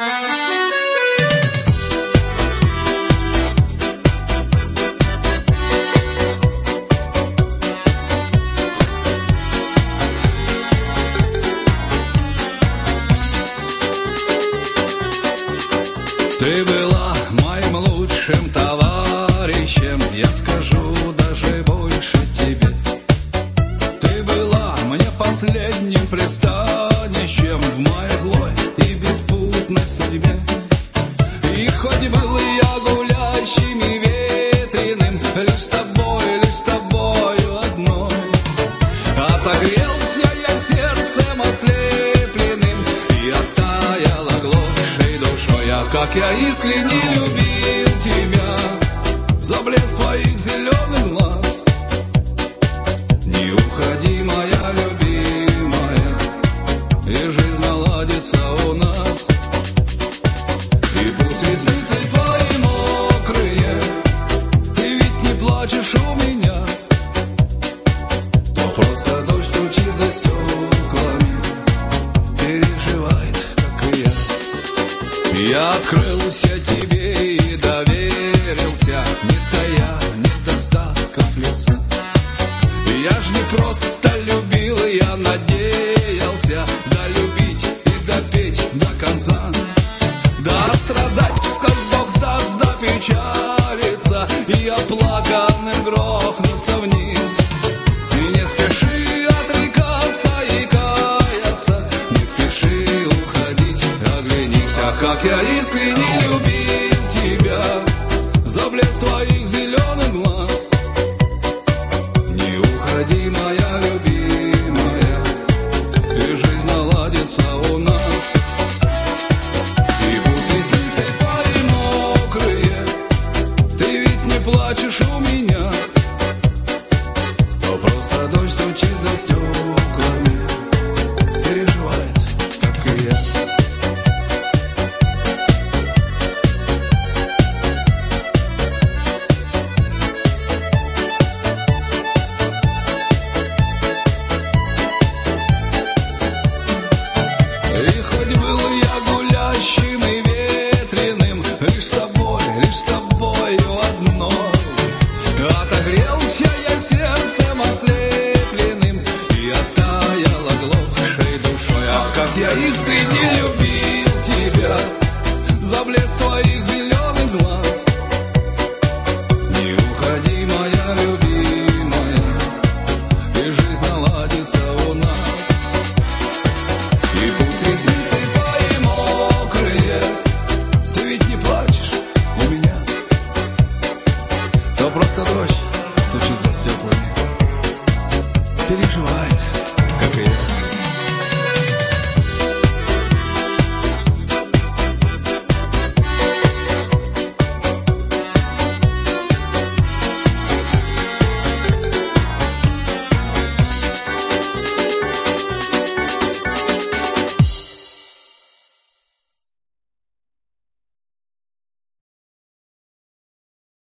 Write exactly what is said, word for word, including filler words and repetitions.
Ты была моим лучшим товарищем, я скажу даже больше тебе. Ты была мне последним пристанищем в моей злой и беспутной судьбе. И хоть был я гулящим и ветреным, лишь с тобой, лишь с тобою одной. Отогрелся я сердцем ослепленным и оттаял оглохшей душой. А как я искренне любил тебя за блеск твоих зеленых глаз. Не уходи, моя любимая, и жизнь наладится у нас. И пусть ресницы твои мокрые, ты ведь не плачешь у меня, то просто дождь стучит за стеклами, переживает, как и я. Я открылся тебе и доверился, не тая недостатков лица. Я ж не просто любил, я надеялся долюбить и допеть до конца. Да страдать, сколь Бог даст, да печалиться, и оплаканным грохнуться вниз. И не спеши отрекаться и каяться, не спеши уходить, оглянись. А как я искренне любил тебя за блеск твоих зеленых глаз. Не уходи, моя любимая, и жизнь наладится у нас. И пусть ресницы твои мокрые, ты ведь не плачешь у меня, то просто дождь стучит за стеклами, переживает, как и я. И хоть был я гулящим и ветреным, лишь с тобой, лишь с тобою одной. Отогрелся я сердцем ослепленным и оттаял оглохшей душой. А как я искренне любил тебя за блеск твоих зеленых глаз. Не уходи, моя любимая, и жизнь наладится у нас. И пусть ресницы твои мокрые, ты ведь не плачешь у меня, то просто дождь стучит за стеклами, переживает, как и я.